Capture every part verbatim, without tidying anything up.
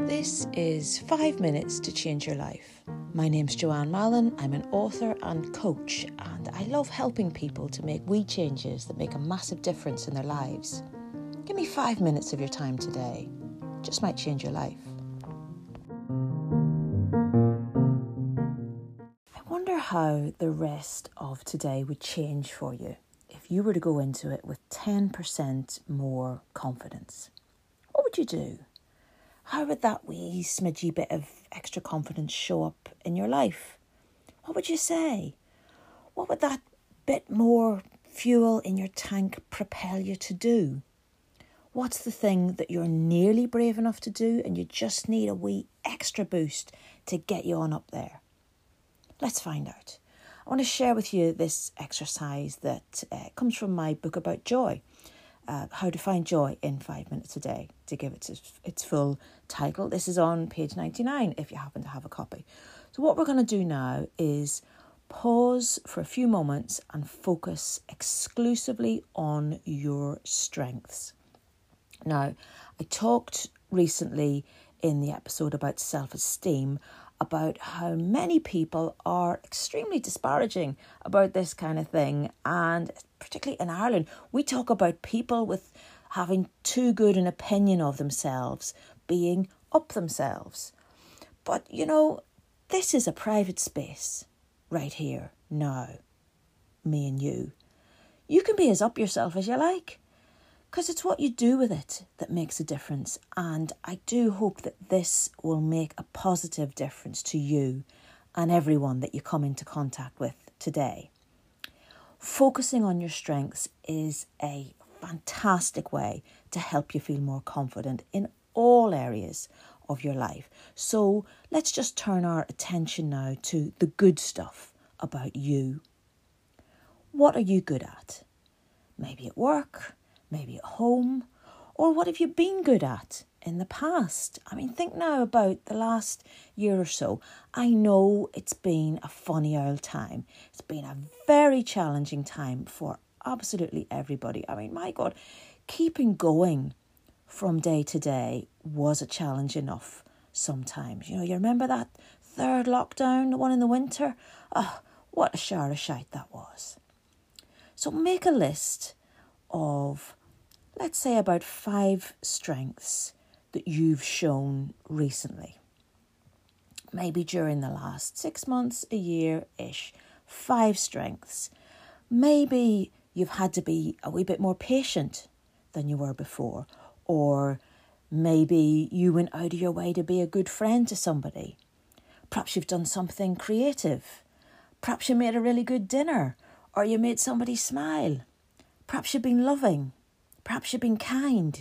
This is Five Minutes to Change Your Life. My name's Joanne Mallon. I'm an author and coach, and I love helping people to make wee changes that make a massive difference in their lives. Give me five minutes of your time today. Just might change your life. I wonder how the rest of today would change for you if you were to go into it with ten percent more confidence. What would you do? How would that wee smidgy bit of extra confidence show up in your life? What would you say? What would that bit more fuel in your tank propel you to do? What's the thing that you're nearly brave enough to do and you just need a wee extra boost to get you on up there? Let's find out. I want to share with you this exercise that uh, comes from my book about joy. Uh, how to find joy in five minutes a day, to give it its, its full title. This is on page ninety-nine if you happen to have a copy. So what we're going to do now is pause for a few moments and focus exclusively on your strengths. Now, I talked recently in the episode about self-esteem about how many people are extremely disparaging about this kind of thing, and particularly in Ireland, we talk about people with having too good an opinion of themselves, being up themselves. But, you know, this is a private space right here, now, me and you. You can be as up yourself as you like, because it's what you do with it that makes a difference. And I do hope that this will make a positive difference to you and everyone that you come into contact with today. Focusing on your strengths is a fantastic way to help you feel more confident in all areas of your life. So let's just turn our attention now to the good stuff about you. What are you good at? Maybe at work, maybe at home, or what have you been good at in the past? I mean, think now about the last year or so. I know it's been a funny old time. It's been a very challenging time for absolutely everybody. I mean, my God, keeping going from day to day was a challenge enough sometimes. You know, you remember that third lockdown, the one in the winter? Oh, what a shower of shite that was. So make a list of, let's say, about five strengths that you've shown recently. Maybe during the last six months, a year-ish. Five strengths. Maybe you've had to be a wee bit more patient than you were before. Or maybe you went out of your way to be a good friend to somebody. Perhaps you've done something creative. Perhaps you made a really good dinner. Or you made somebody smile. Perhaps you've been loving. Perhaps you've been kind.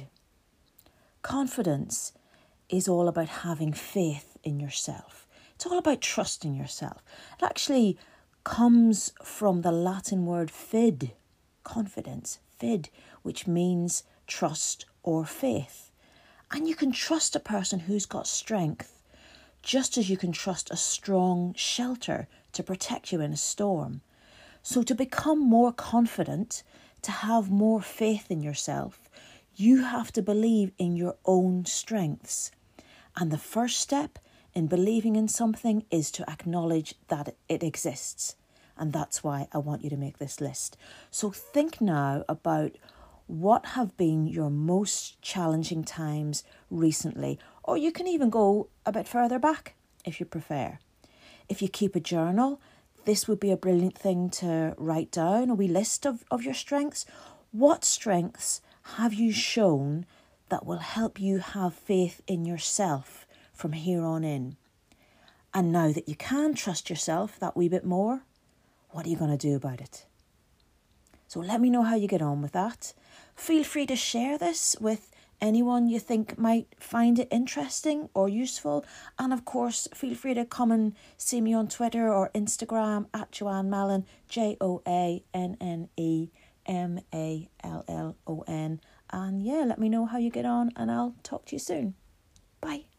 Confidence is all about having faith in yourself. It's all about trusting yourself. It actually comes from the Latin word fid, confidence, fid, which means trust or faith. And you can trust a person who's got strength, just as you can trust a strong shelter to protect you in a storm. So to become more confident, to have more faith in yourself, you have to believe in your own strengths. And the first step in believing in something is to acknowledge that it exists. And that's why I want you to make this list. So think now about what have been your most challenging times recently. Or you can even go a bit further back if you prefer. If you keep a journal, this would be a brilliant thing to write down, a wee list of, of your strengths. What strengths have you shown that will help you have faith in yourself from here on in? And now that you can trust yourself that wee bit more, what are you going to do about it? So let me know how you get on with that. Feel free to share this with anyone you think might find it interesting or useful. And of course, feel free to come and see me on Twitter or Instagram at Joanne Mallon, J O A N N E M A L L O N. And yeah, let me know how you get on and I'll talk to you soon. Bye.